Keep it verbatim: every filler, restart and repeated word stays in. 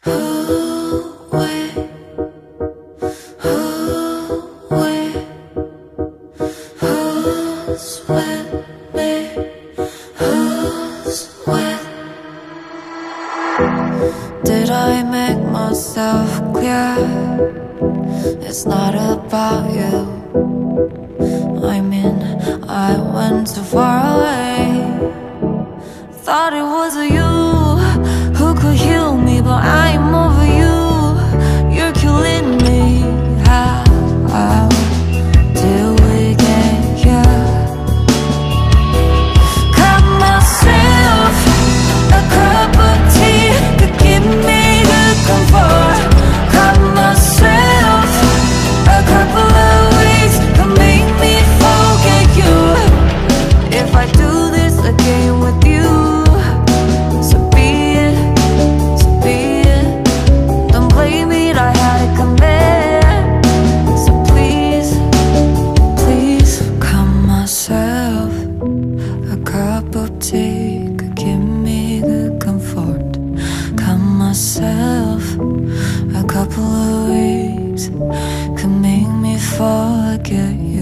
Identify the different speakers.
Speaker 1: Who we, who we, who's with me, who's with. Did I make myself clear? It's not about you. I mean, I went too far away. Thought it was you who could heal me, but I'm over you. You're killing me. How, how did we get here? Got myself a cup of tea to give me good comfort. Got myself a couple of weeks to make me forget you. If I do this again with you, could give me good comfort. Calm myself. A couple of weeks could make me forget you.